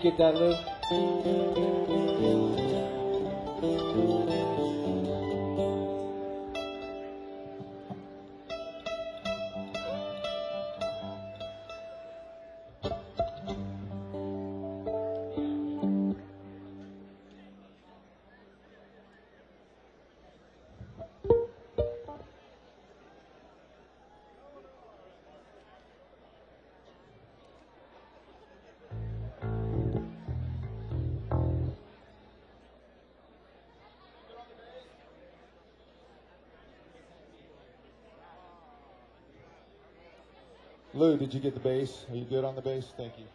get that, Lou? Lou, did you get the bass? Are you good on the bass? Thank you.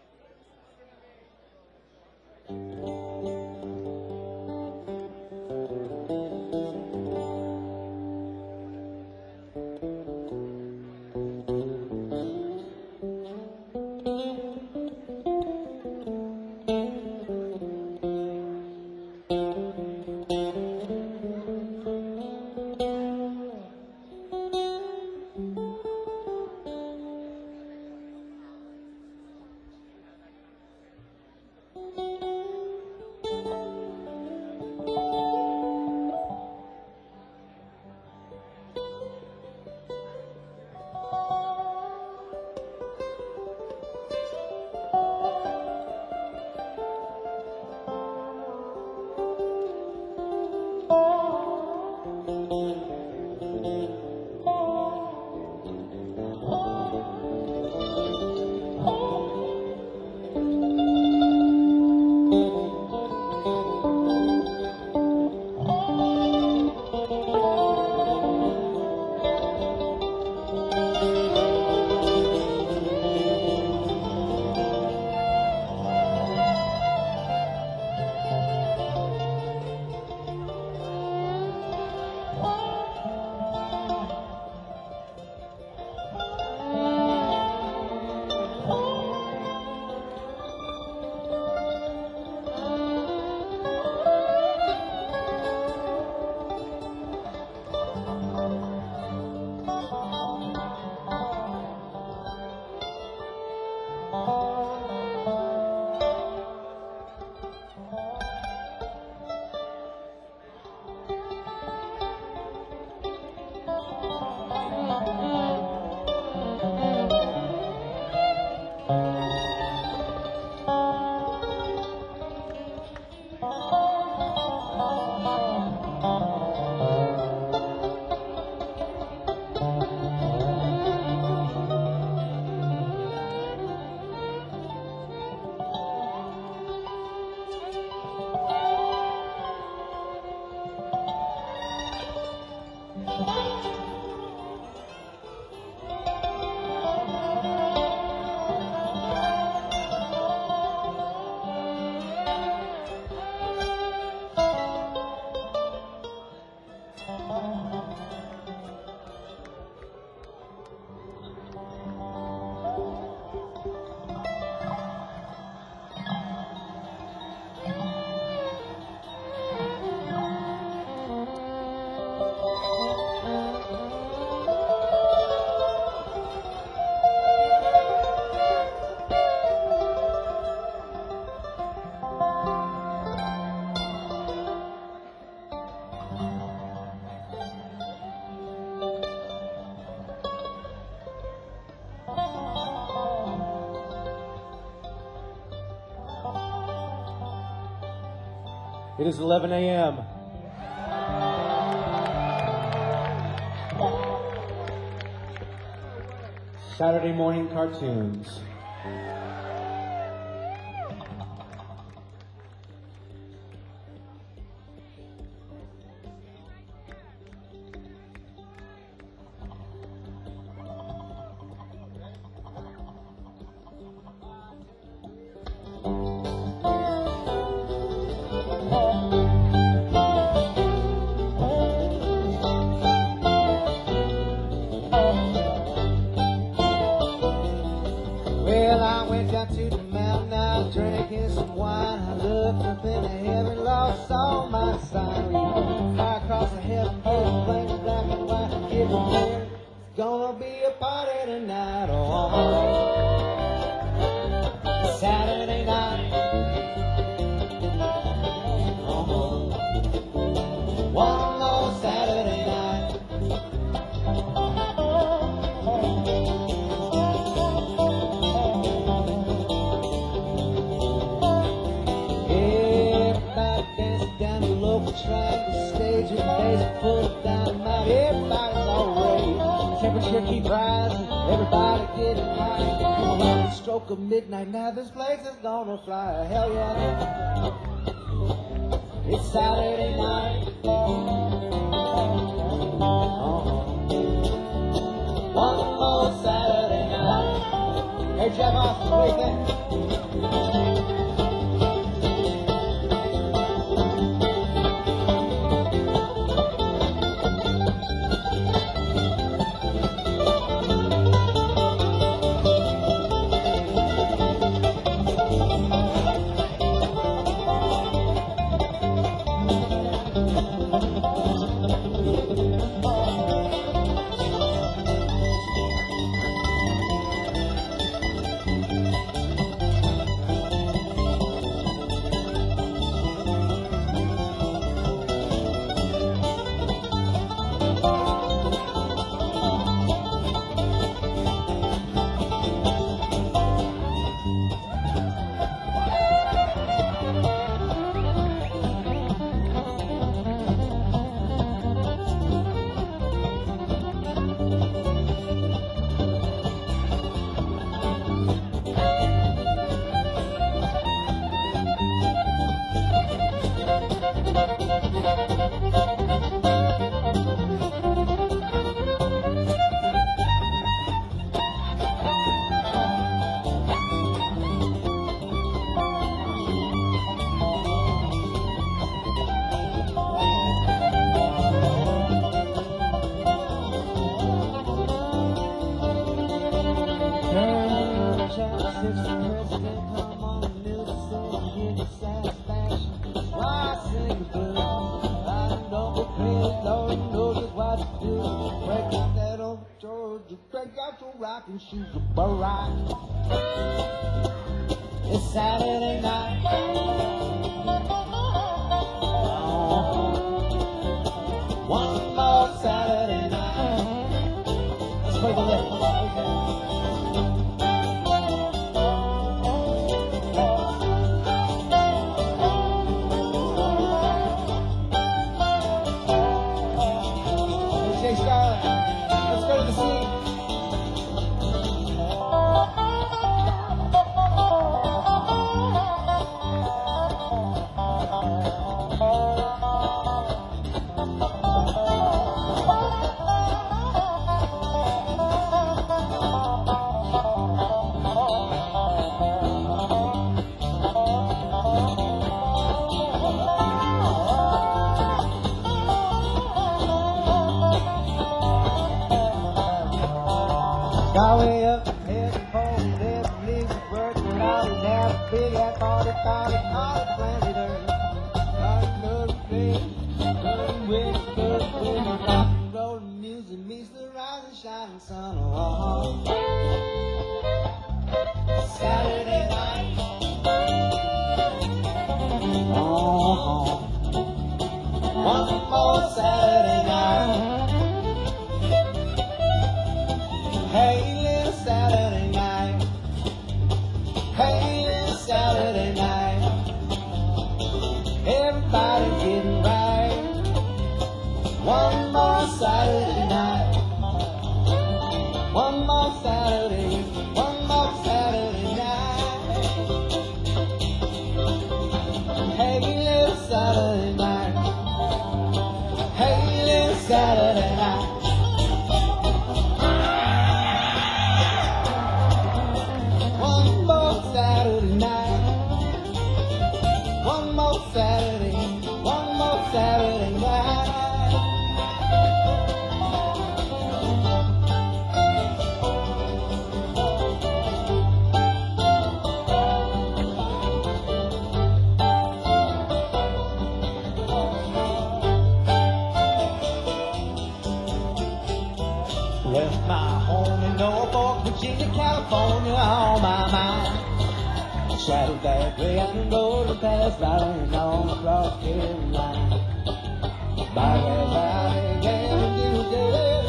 It is 11 a.m. Saturday morning cartoons. Well, I went down to the mountain, I was drinking some wine. I looked up into heaven, lost all my sight. Fire across the heaven, flames black and white. Get prepared, it's gonna be a party tonight. Oh, Saturday night, surprise. Everybody getting high. Around the stroke of midnight, now this place is gonna fly. Hell yeah. It's Saturday night. One more Saturday night. Hey, Jeff Austin, what do you think? And shoes a barack. It's Saturday night. One more Saturday night. Let's play the lift. Okay, Scarlett, let's go to the scene. Got way up ahead and home, never leave the work without it. Now big, I thought it, planted her. Got another thing, running with the wind, rock and roll music meets the rising, shining sun. Saturday night. One more Saturday night. Hey, little Saturday night. Hey, little Saturday night. Everybody getting right. One more Saturday night. One more Saturday. One more Saturday night. Hey, little Saturday night. Hey, little Saturday night. Saturday night. One more Saturday. One more Saturday night. Left my home in Norfolk, Virginia, California on my mind. Shadow that way on the road and pass right on across Carolina. By that valley, again, and you did,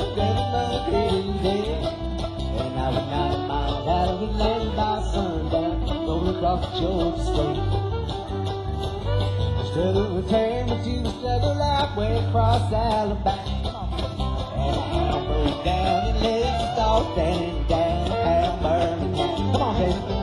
and I was 9 miles out of Atlanta by sundown, going across the Georgia state. Instead of return, but you struggle halfway across Alabama. And I goes down and legs start standing downtown Birmingham. Come on, baby.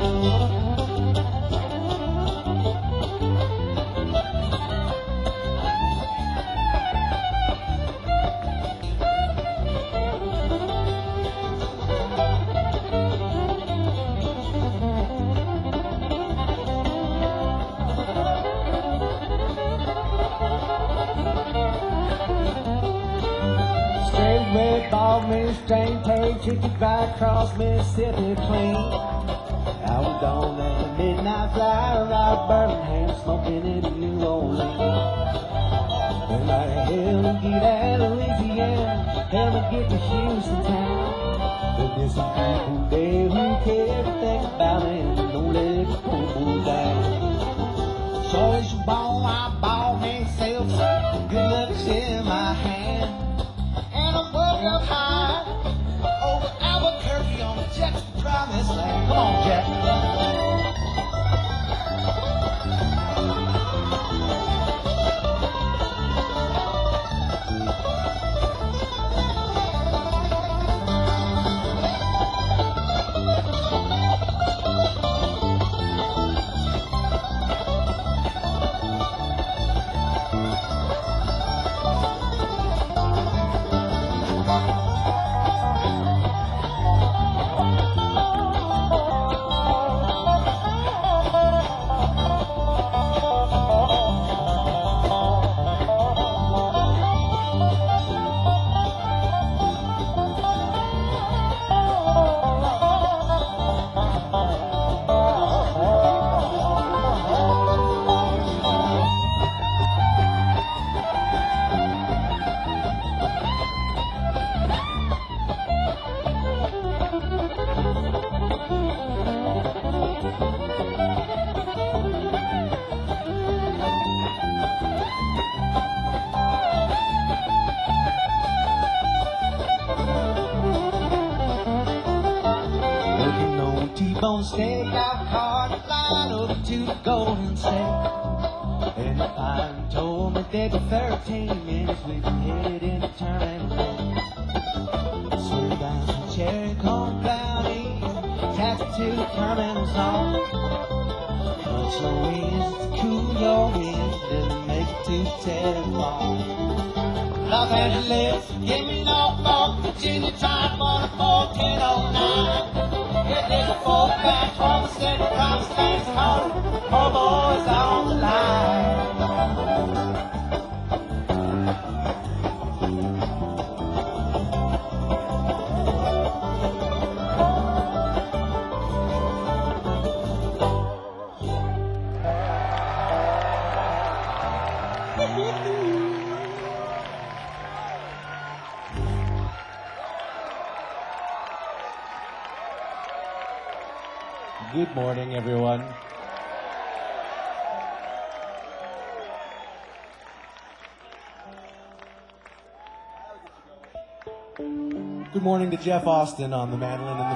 Red ball, mini string, paid ticket right across Mississippi clean. I was on that midnight flyer out of Birmingham, smoking in New Orleans. And like hell to get out of Louisiana, hell to get to Houston town. But there's some people there who care everything about me, and don't let it pull down. So as you ball, I ball myself, good luck's in my hand. And I woke up high over Albuquerque on the jet to the promised land. Come on, Jack. T-bone steak, out card, flying over to the Golden State. And the pilot told me there'd be 13 minutes we'd be headed into Terminal. Swing down some cherry corn brownies, taxi to the Terminal Zone. Punch your winds to cool your winds, then make it to the telephone. Los Angeles, give me Norfolk, Virginia time on a 1409. There's a 4-pack from the city, promise things home. Poor boys on the line. Good morning, everyone. Good morning to Jeff Austin on the mandolin and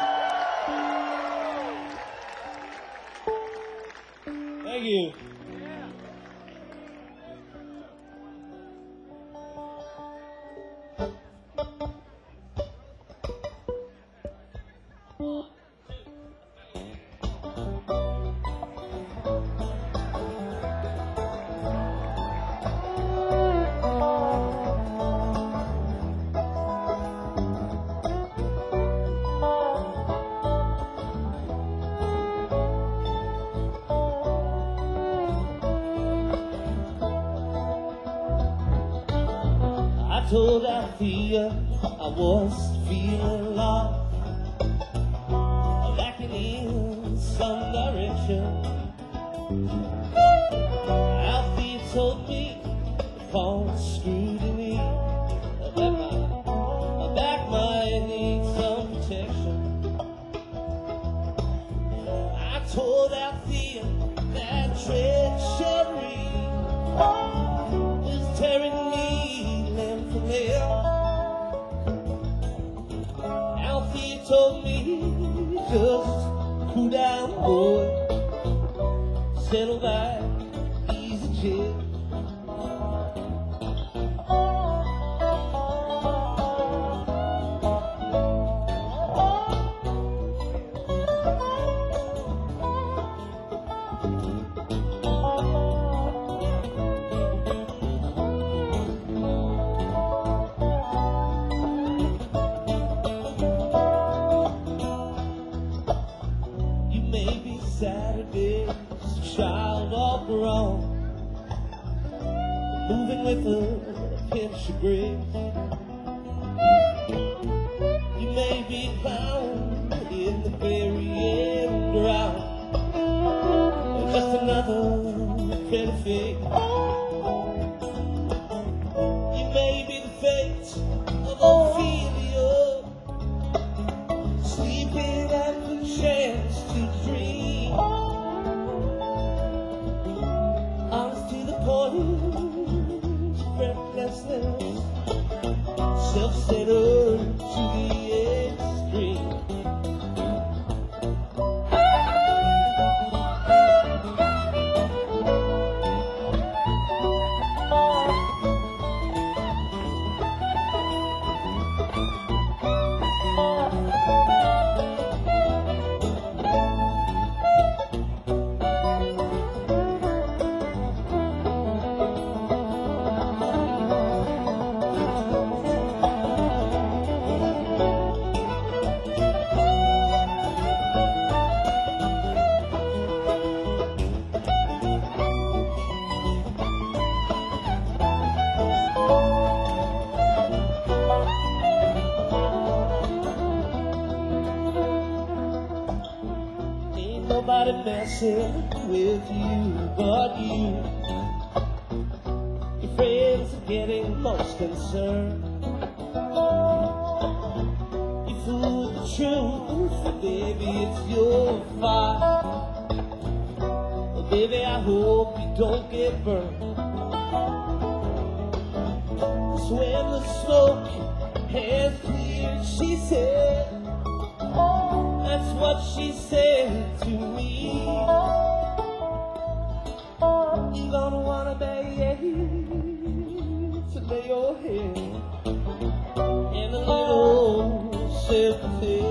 the vocals. Thank you. I told Althea I was feeling lost, lacking in some direction. Althea told me to call scrutiny, that my back might need some protection. I told Althea that treachery is tearing me limb from limb. Althea told me just cool down, boy, settle back, easy chill. moving with a pinch of grace. You may be found in the burying ground, just another pretty face. You may be the fate of Ophelia, sleeping at the chance to dream. Honest to the point, breathlessness, self-centered to the extreme. Nobody messing with you but you. Your friends are getting most concerned. You fool the truth, baby, it's your fight. Well, baby, I hope you don't get burned. 'Cause when the smoke has cleared, she said, that's what she said to me. You're gonna wanna beg to lay your head in a little sympathy.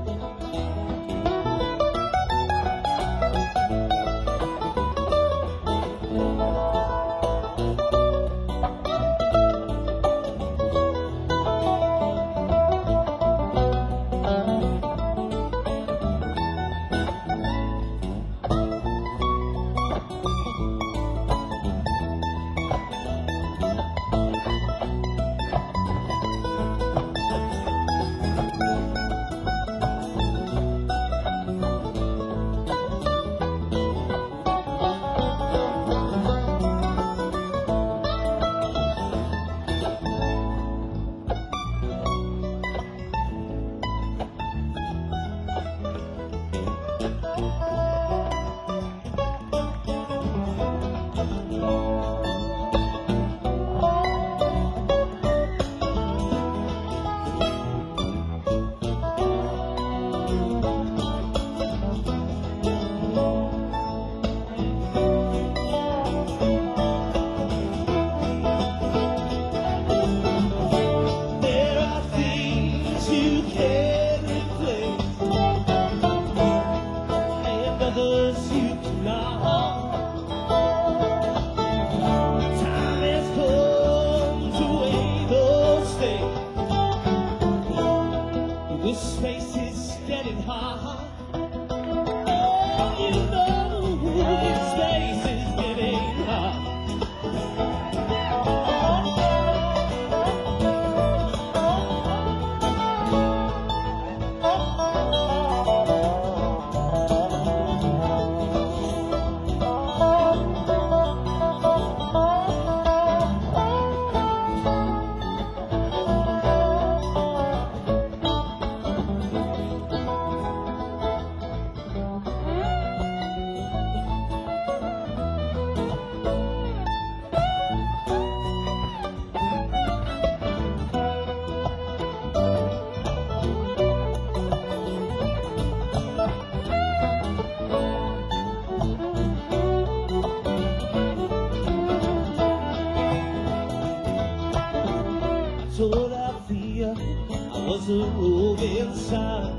Told Althea I was a roving son.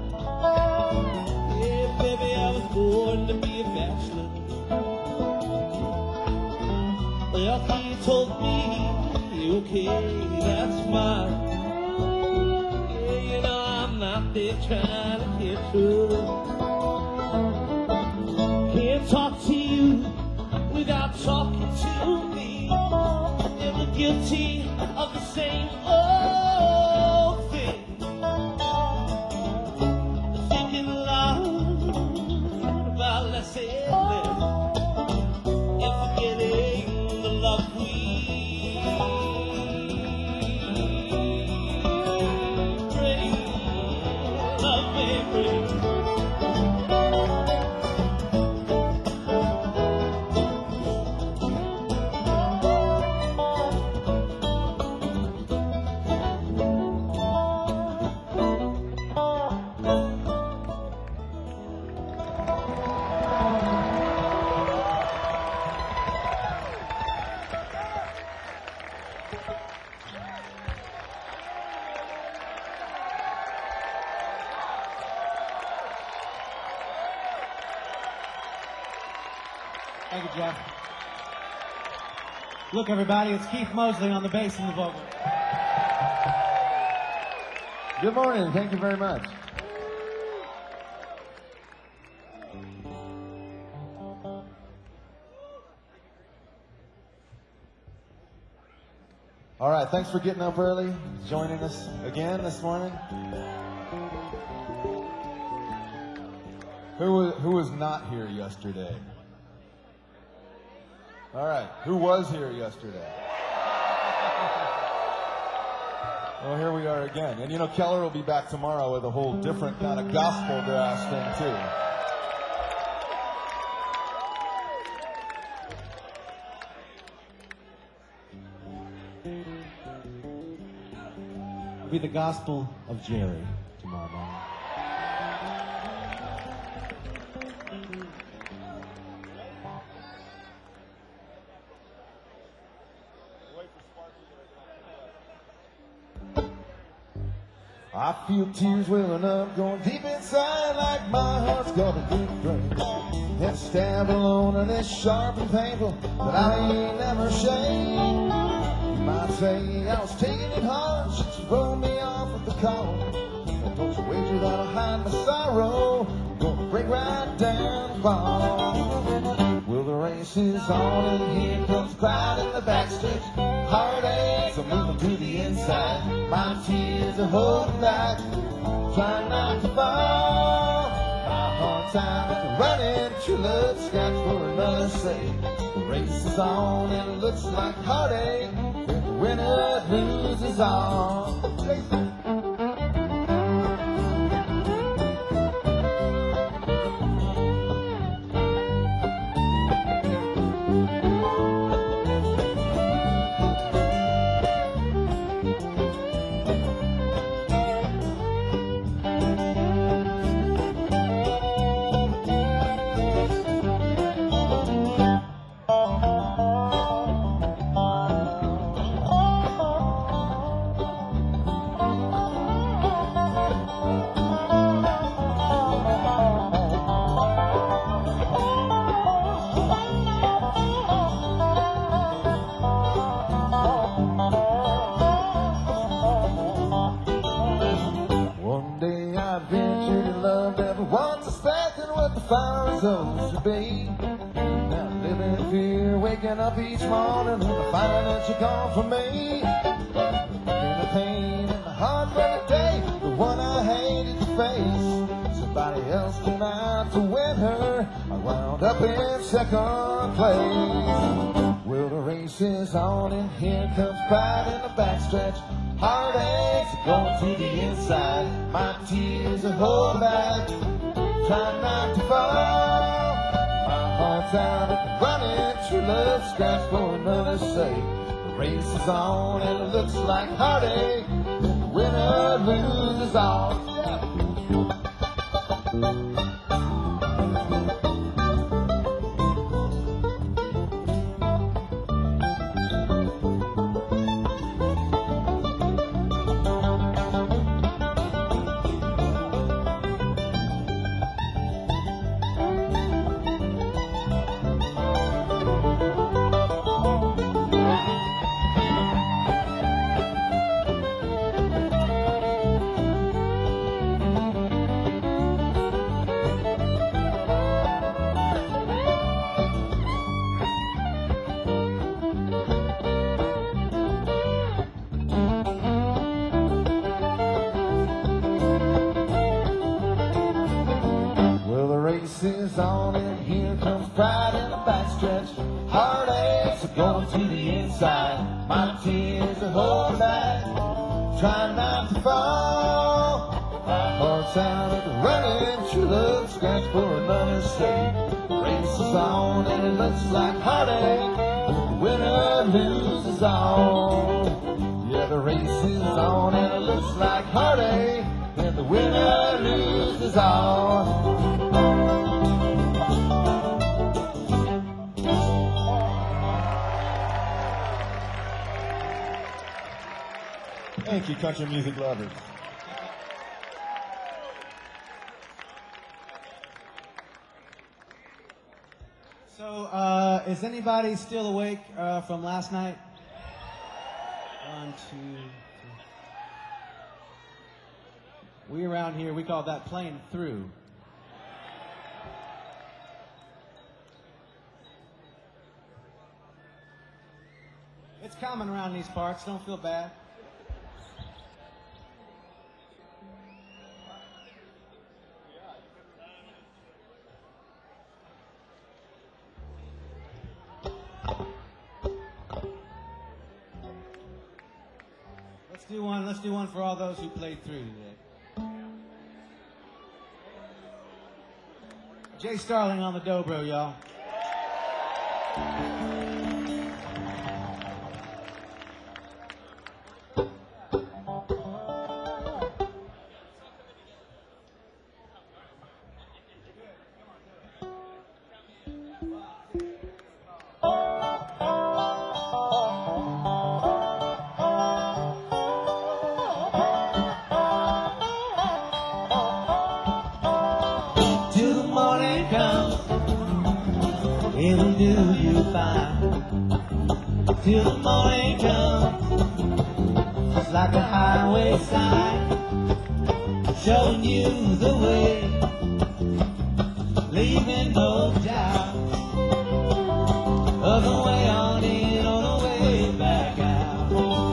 Yeah, baby, I was born to be a bachelor. Well, Althea told me, okay, that's fine. Yeah, you know, I'm out there trying to get through. Can't talk to you without talking to me. And guilty of the same old thing. Thinking loud about less and less, and forgetting the love we bring, love may bring. Thank you, Jeff. Look, everybody, it's Keith Mosley on the bass and the vocal. Good morning. Thank you very much. All right. Thanks for getting up early, joining us again this morning. Who was not here yesterday? All right. Who was here yesterday? Well, here we are again. And you know, Keller will be back tomorrow with a whole different kind of gospel grass thing, too. It'll be the gospel of Jerry tomorrow morning. I feel tears welling up, going deep inside like my heart's gonna be break. That stab alone and it's sharp and painful, but I ain't never ashamed. You might say I was taking it hard, since you rolled me off with the call. And don't you wager that I'll hide my sorrow, I'm gonna break right down and fall. Well, the race is on and here comes pride in the backstretch. Heartaches are moving to the inside. My tears are holding back, trying not to fall. My heart's out running, true love scratch for another sake. The race is on and it looks like heartache. The winner loses all. Now living in fear, waking up each morning and finding that you're gone from me. In the pain and the heart for the day, the one I hated to face. Somebody else came out to win her, I wound up in second place. Well, the race is on and here comes pride in the backstretch. Heartaches are going to the inside. My tears are holding back, trying not to fall. Heart's out running, true love scratch for another sake. The race is on and it looks like heartache. The winner loses all. race is on and here comes pride in the backstretch. Heartaches are going to the inside. My tears are holding back, trying not to fall. My heart's out at the running, true love scratch for another state. Race is on and it looks like heartache. The winner loses all. Yeah, the race is on and it looks like heartache. And the winner loses all. Thank you, country music lovers. So, is anybody still awake from last night? 1, 2, 3. We around here, we call that playing through. It's common around these parts, don't feel bad. Let's do one for all those who played through today. Jay Starling on the dobro, y'all. It'll do you fine till the morning comes. It's like a highway sign showing you the way, leaving no doubt of the way on in on the way back out.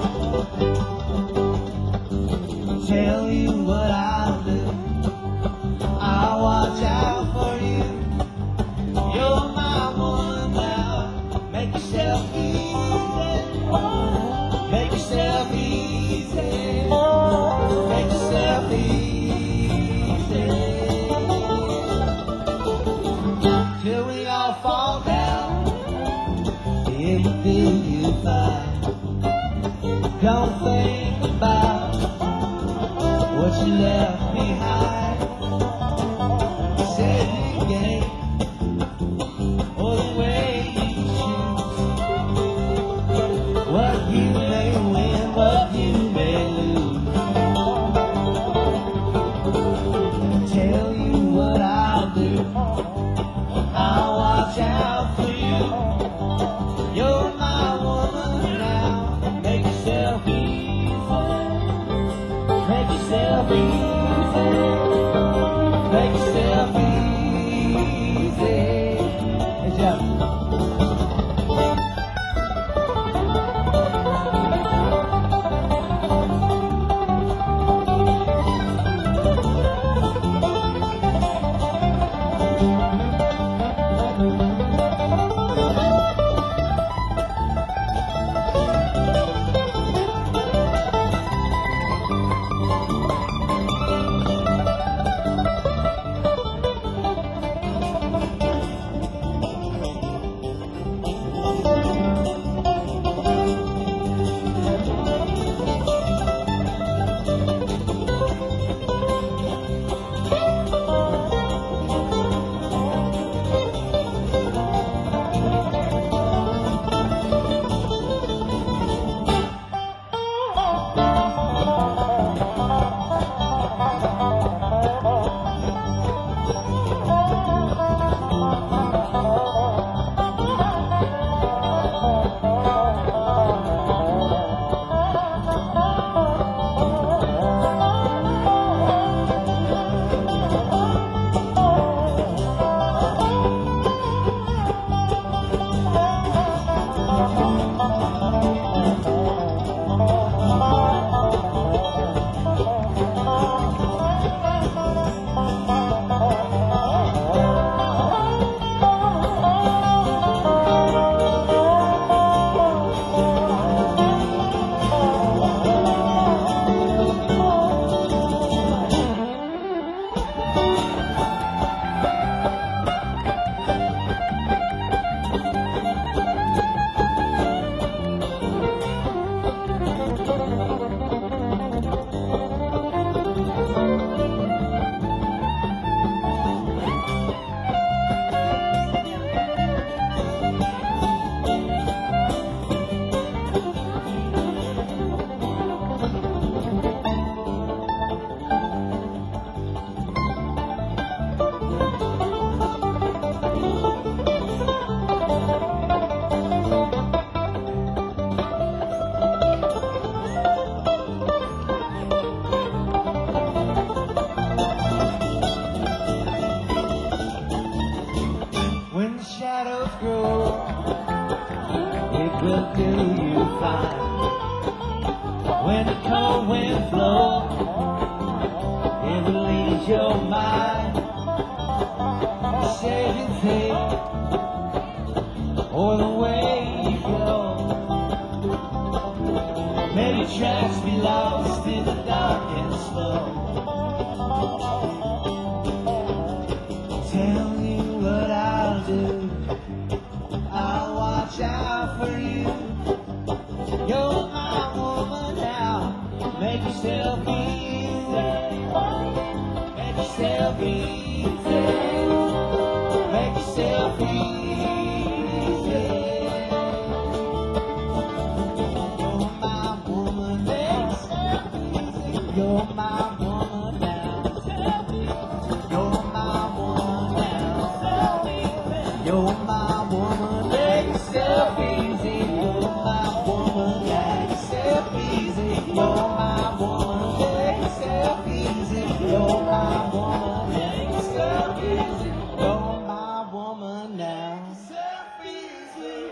Tell you what I'll do, I'll watch out for you. You're my one now. Make yourself easy. Make yourself easy. Make yourself easy. Till we all fall down. It will do you fine. Don't think about what you left behind. Said you gained or the way you choose. What you may win, what you may lose. Tell you what I'll do, I'll watch out for you. You're my woman now. Make yourself easy. Make yourself easy. Make yourself easy. Good job. flow. If it leads your mind to saving faith, or the way you go. Maybe tracks be lost in the dark and slow. Tell me what I'll do. I'll watch out for you. You're my woman now. Make yourself easy. Make yourself easy. Make yourself easy. You're my woman now. You're my woman now. You're my woman. Make yourself easy. You're my woman. Make yourself easy. You're my woman. Make yourself easy. You're my woman. Make yourself easy. You're my woman now. Yourself easy.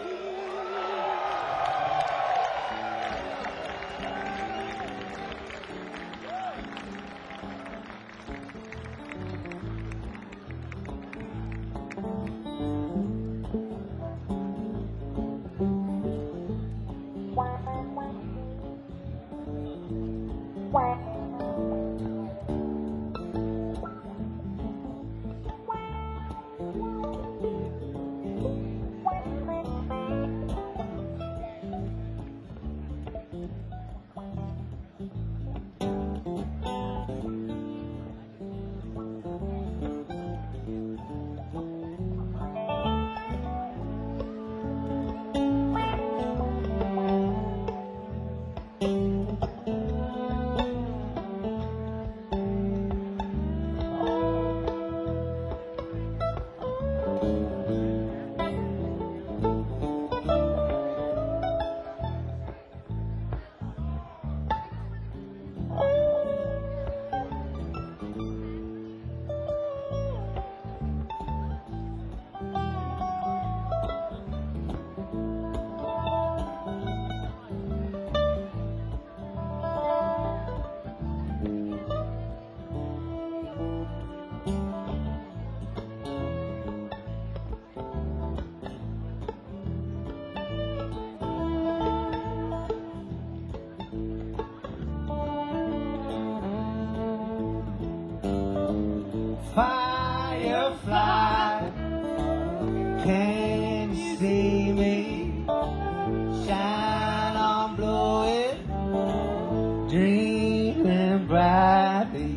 Firefly, can you see me? Shine on, blow it, dreaming brightly.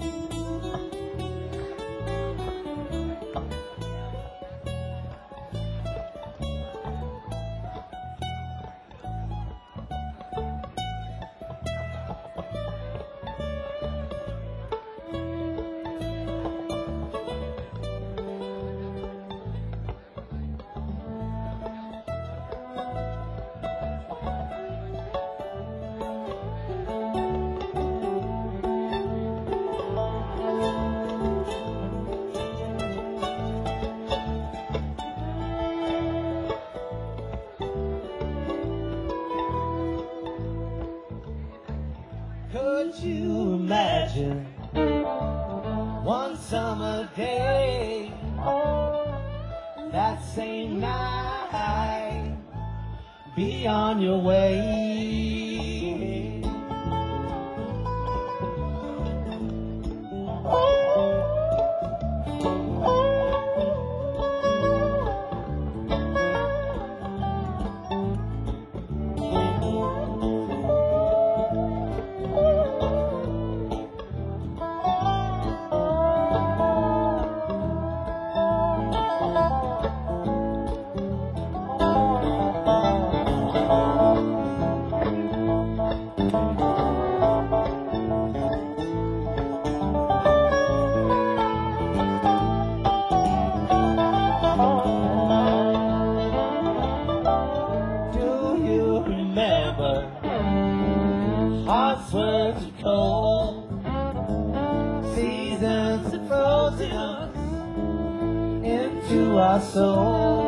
Could you imagine one summer day, that same night, be on your way? Hearts were too cold, seasons had frozen us into our soul.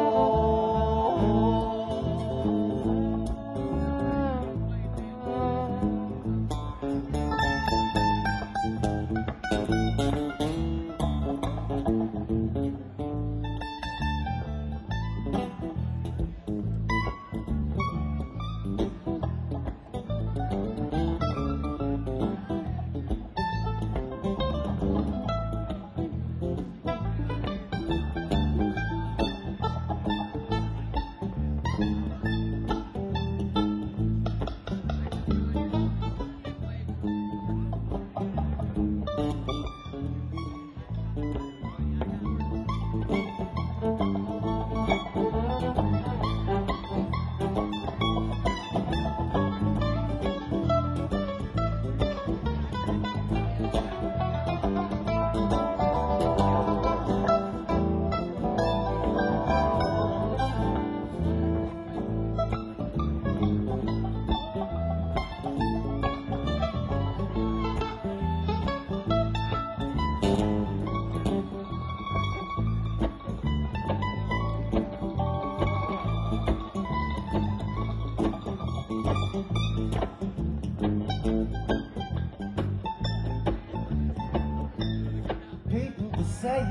say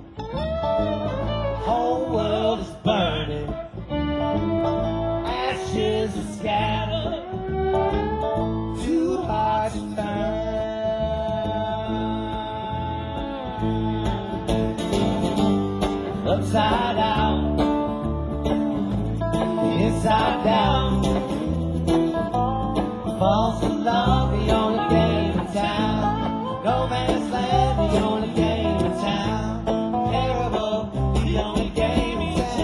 whole world is burning, ashes are scattered, two hearts turn. Upside down, inside down, false alarm, the only game in town. No man's land, the only game in town. Terrible, the only game in town.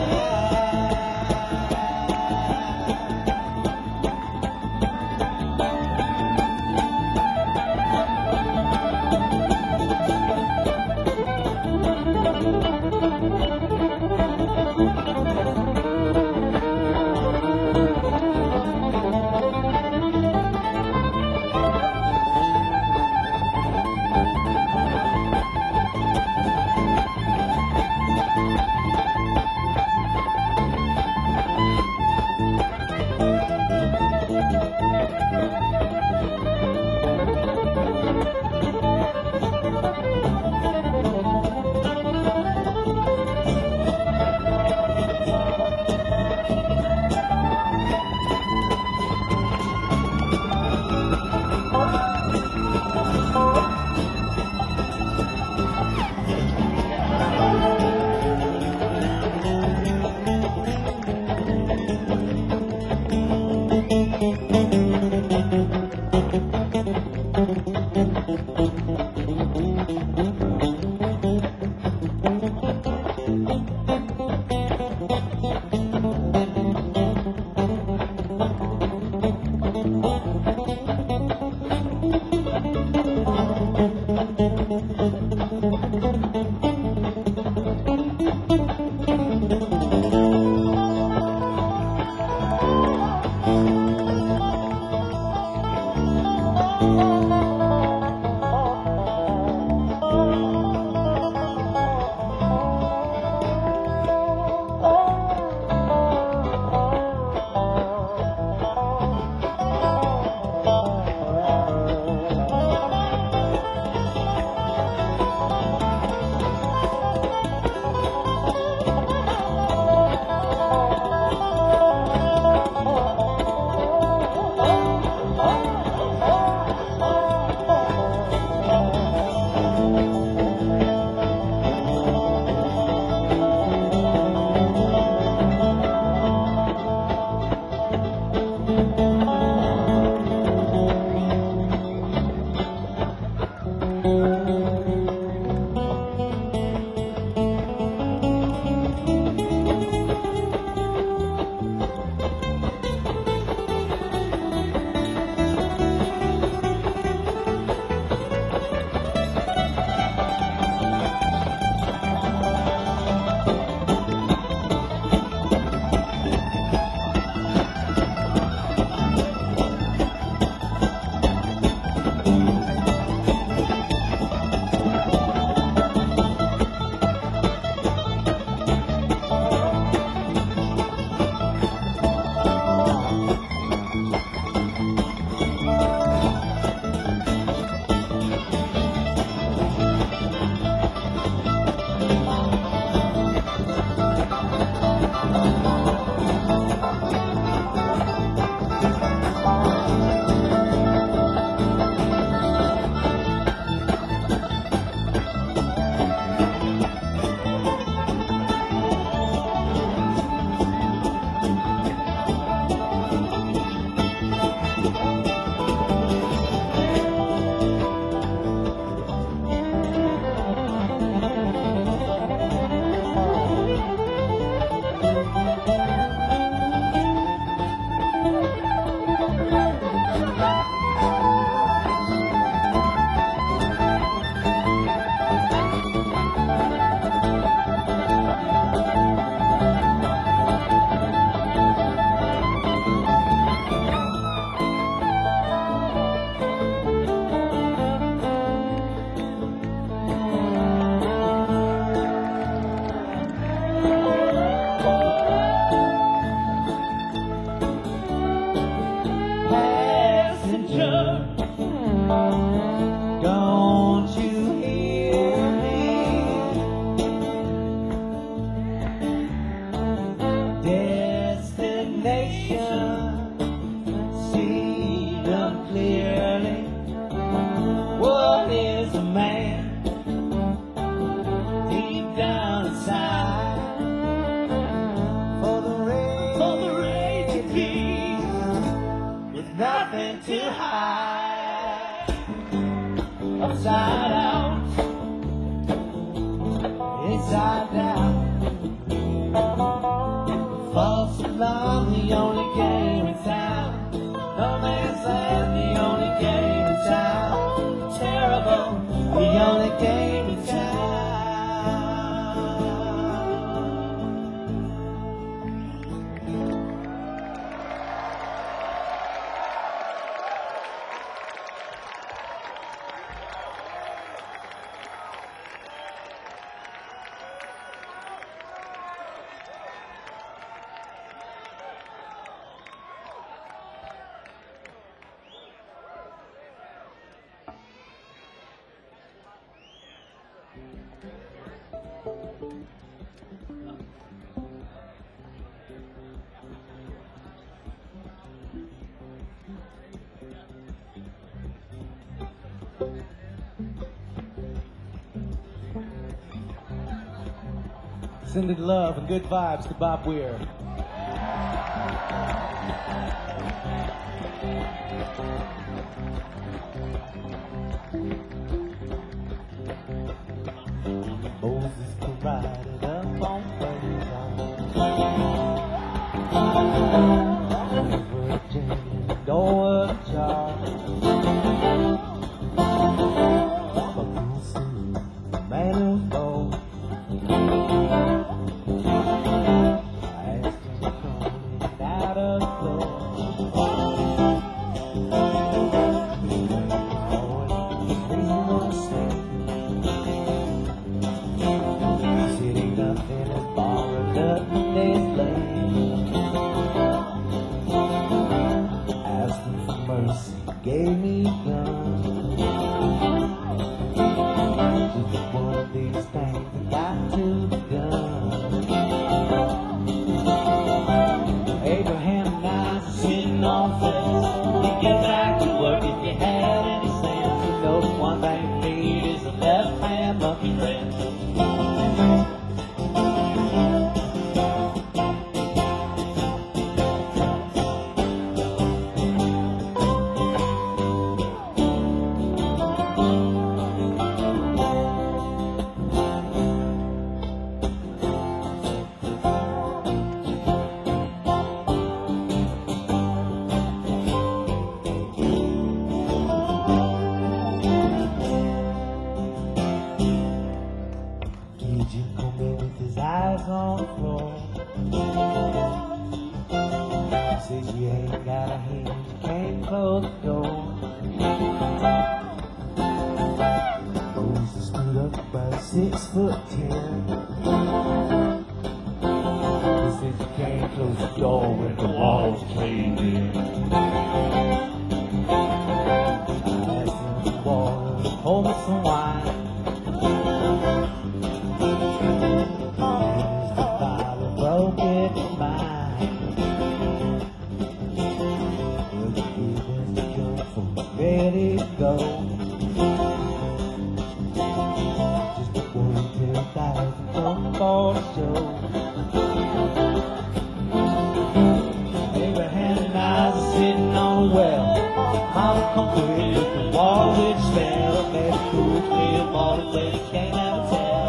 inside out, inside down. False alarm, the only game in town. No man's land, the only game in town. Terrible, the only game in town. Sending love and good vibes to Bob Weir. Moses provided up on Virginia, door of Charles. Man who's bold. I asked him to come out of the sitting up in his bar, nothing is late. Asked him for mercy, gave me a gun. Just one of these things that got to be done. Abraham and I are sitting on fence. You get back to work if you had any sense. You know the one thing you need is a left hand monkey wrench. Did you come in with his eyes on the floor? Says you ain't got a hand, you can't close the door. Moses stood up about 6'10". He said you can't close the door when the walls caved in. I asked him for water, pour me some wine. Ready to go. Just a 42,000 come for the show. Abraham and I are sitting on a well. Mama come quick with the water which fell. Maybe cool clear water, but you can't have a tell.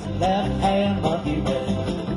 his left hand monkey wrench.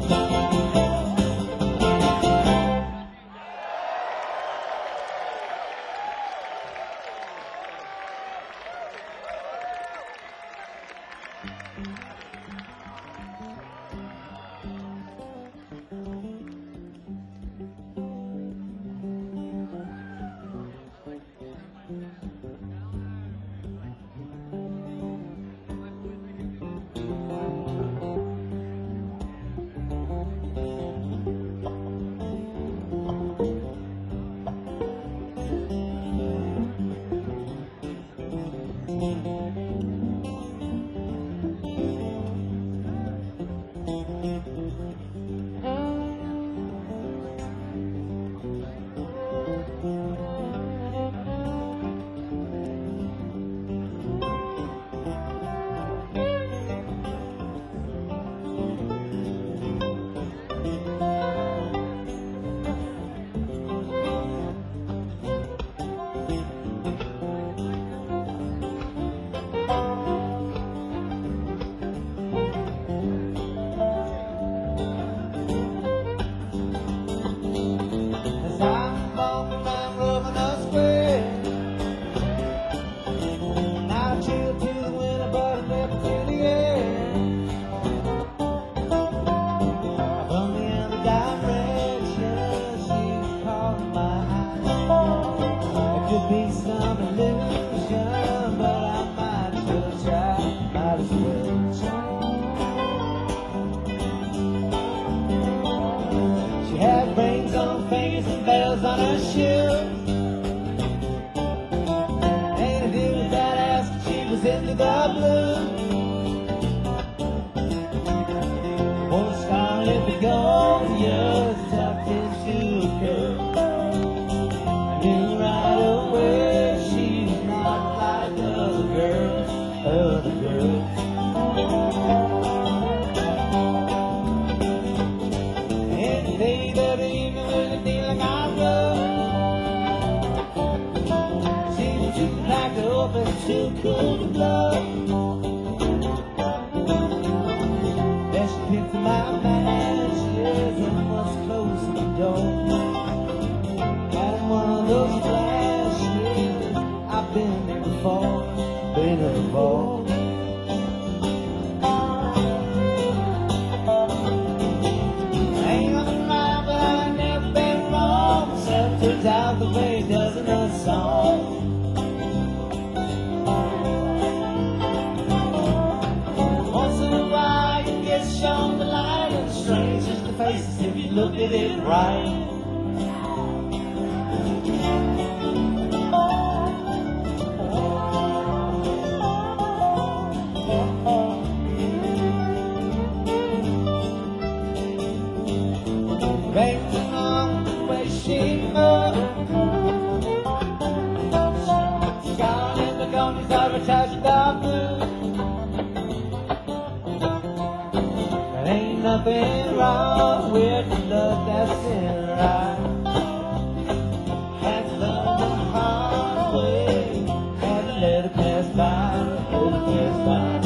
As I'm walking down Romanovs Square, I chill to the winter, but it never in the air. From the other direction, she's calling my eye. It could be some illusion, but I might as well try, might as well try. She had rings on her fingers and bells on her shoes. And a dude that asked if she was into the blues. Oh, scarlet begonias tucked into a curl. I knew right away she's not like other girls, other girls. Any day that evening with a deal like I love, seems too packed up and too cool to blow. Then she picked my matches and was closing the door. Had one of those flashes, I've been there before, been there before. Ain't nothing right, but I ain't never been wrong. Except turns out the way it does in a song. Once in a while you get shown the light, and strange is the faces if you look at it right. Banking on the way she moved. Scarlet begonias advertising about blue. There ain't nothing wrong with the love that's in her eye. Had to learn the hard way, had to let it pass by, let it pass by.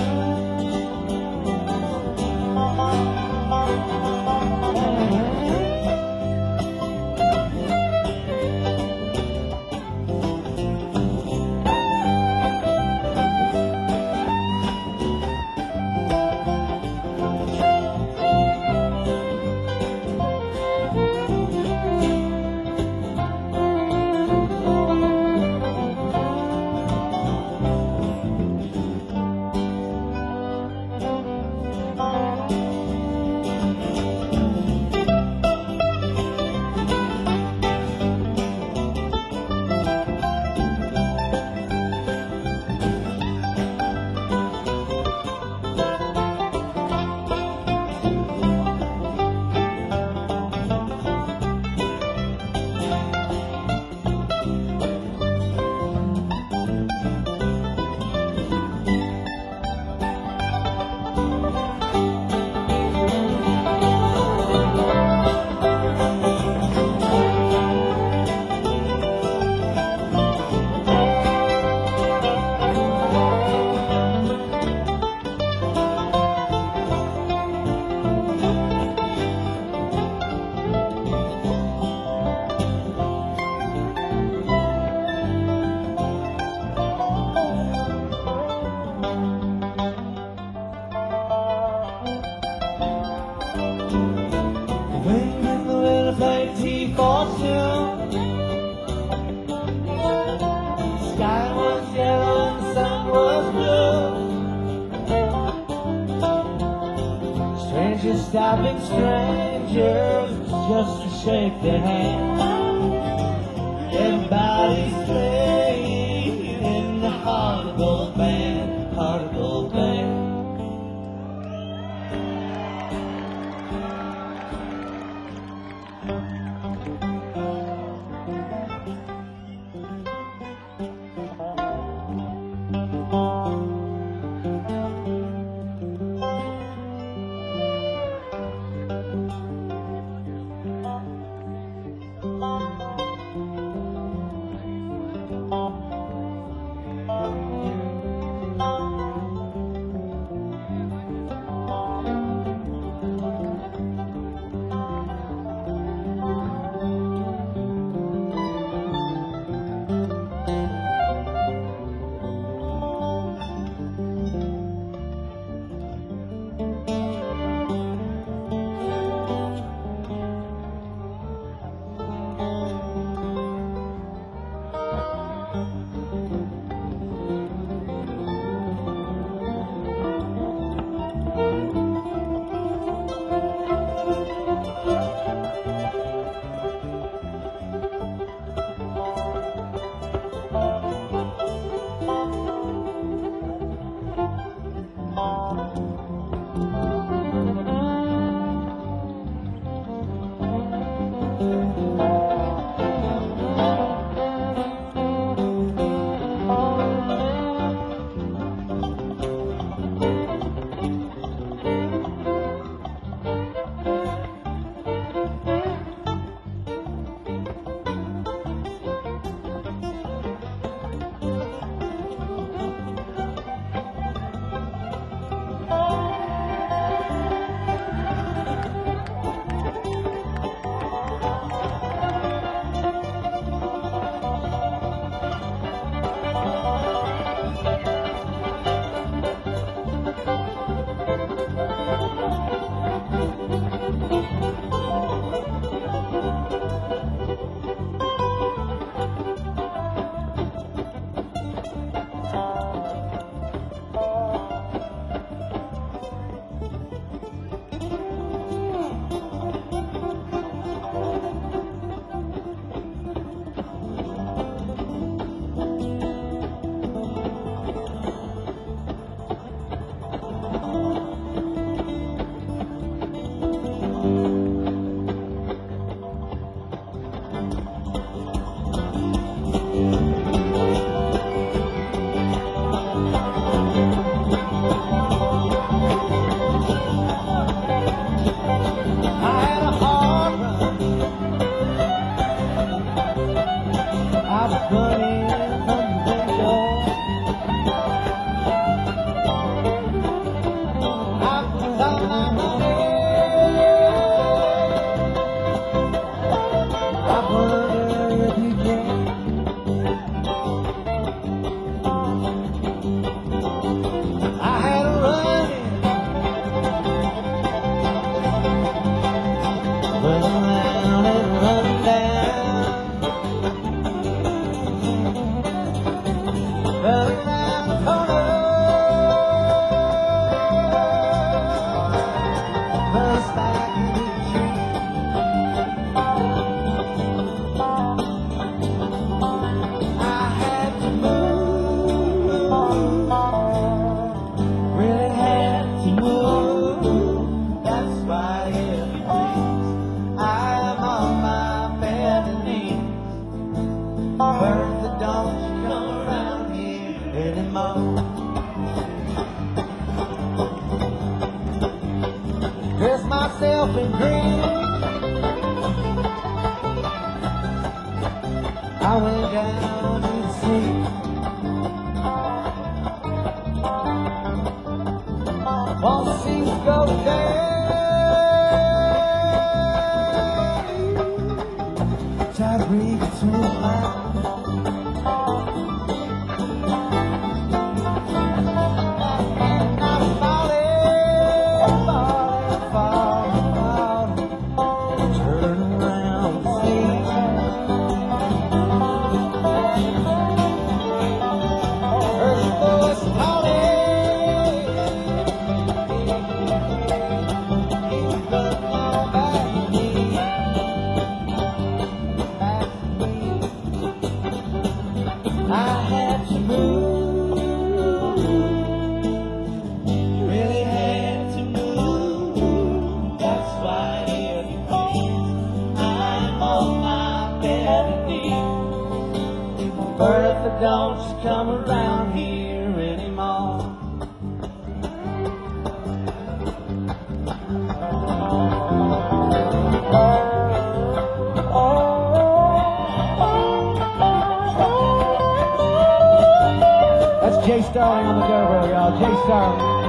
Strangers stopping strangers just to shake their hand. Everybody's playing in the Heart of Gold Band, Heart of Gold Band. Dress myself in green. I went down to the sea. All the seas go down. Try to breathe between my eyes. don't you come around here anymore. That's Jay Starling on the dobro, y'all. Jay Starling.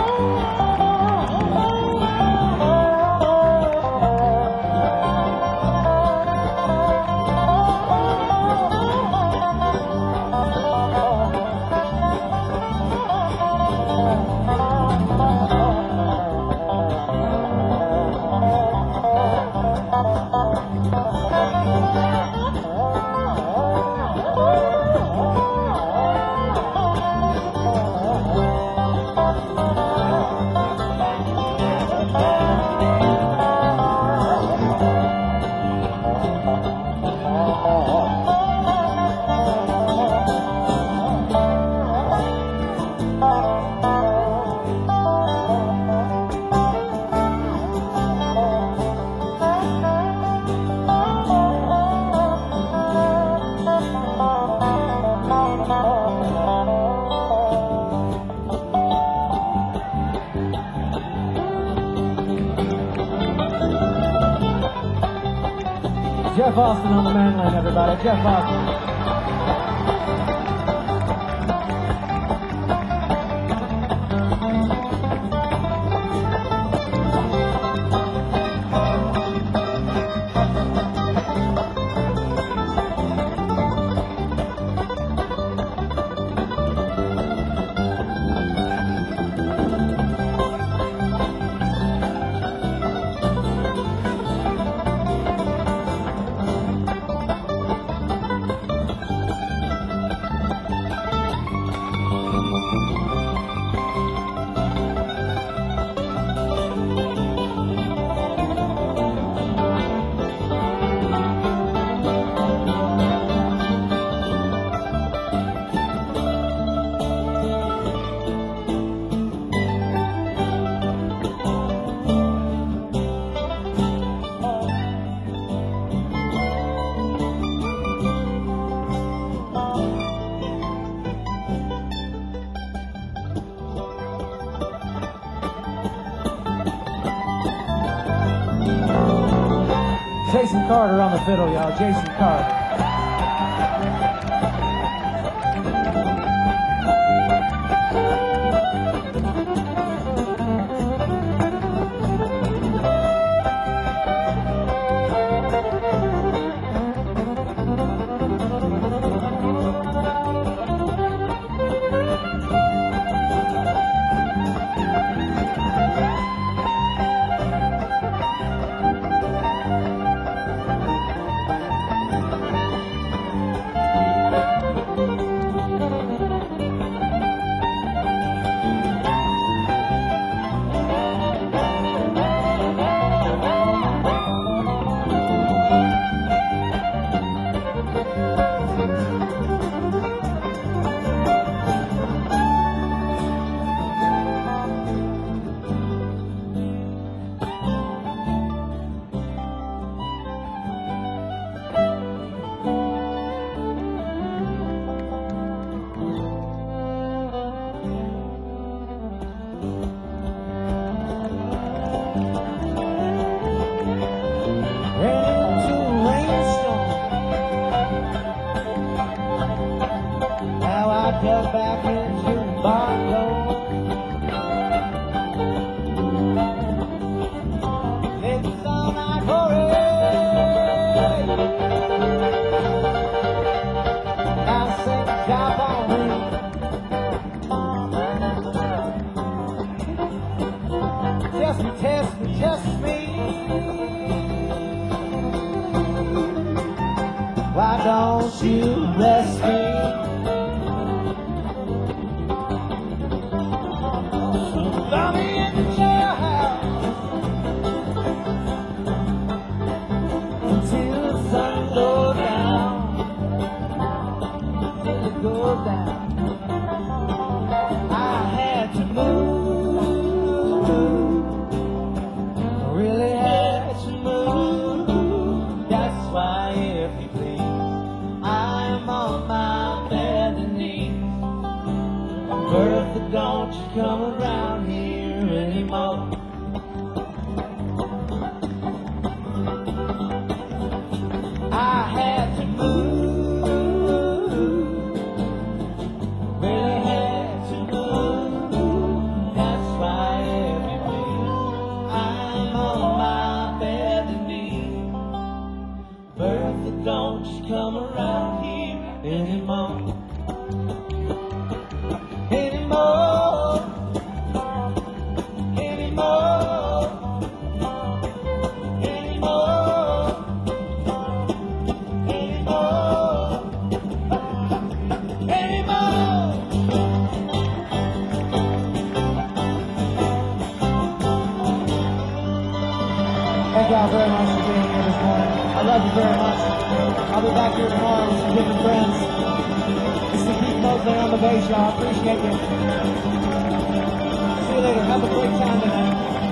Jeff Austin on the mandolin, everybody. Jeff Austin. Jason Carter on the fiddle, y'all. Jason Carter. Back into the barcode. It's all night parade. Now sing the job on me. Just a test me, just me. Why don't you bless me? Throw me in the jailhouse until the sun goes down. Till it goes down. I had to move. I really had to move. That's why, if you please, I'm on my anymore. Anymore. Anymore. Anymore. Anymore. Thank y'all very much for being here this morning. I love you very much. I'll be back here tomorrow with some different friends. This is Pete Mosley on the bass, y'all. Appreciate you. See you later. Have a great time tonight.